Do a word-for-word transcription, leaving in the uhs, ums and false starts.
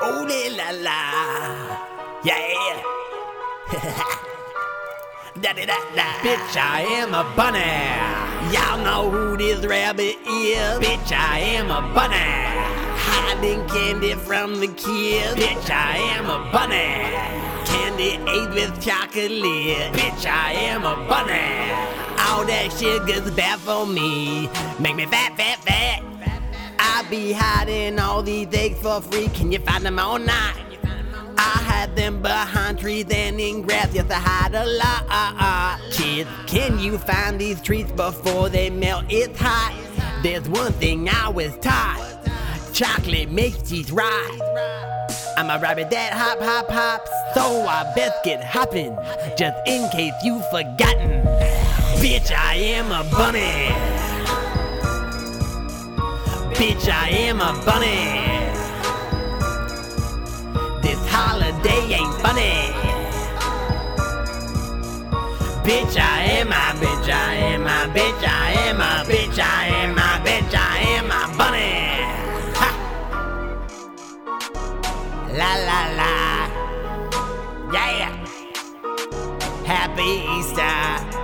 Oh la la, yeah. Da da da da. Bitch, I am a bunny. Y'all know who this rabbit is. Bitch, I am a bunny. Hiding candy from the kids. Bitch, I am a bunny. Candy ate with chocolate. Bitch, I am a bunny. All that sugar's bad for me. Make me fat, fat, fat. I be hiding all these eggs for free. Can you find them all night? I hide them behind trees and in grass. Yes, I hide a lot. Kids, can you find these treats before they melt? It's hot. There's one thing I was taught. Chocolate makes cheese right. I'm a rabbit that hop, hop, hops. So I best get hopping, just in case you've forgotten. Bitch, I am a bunny. Bitch, I am a bunny. This holiday ain't funny. Bitch, I am a bitch, I am a bitch, I am a bitch, I am a bitch, I am a bunny. Ha! La la la. Yeah. Happy Easter.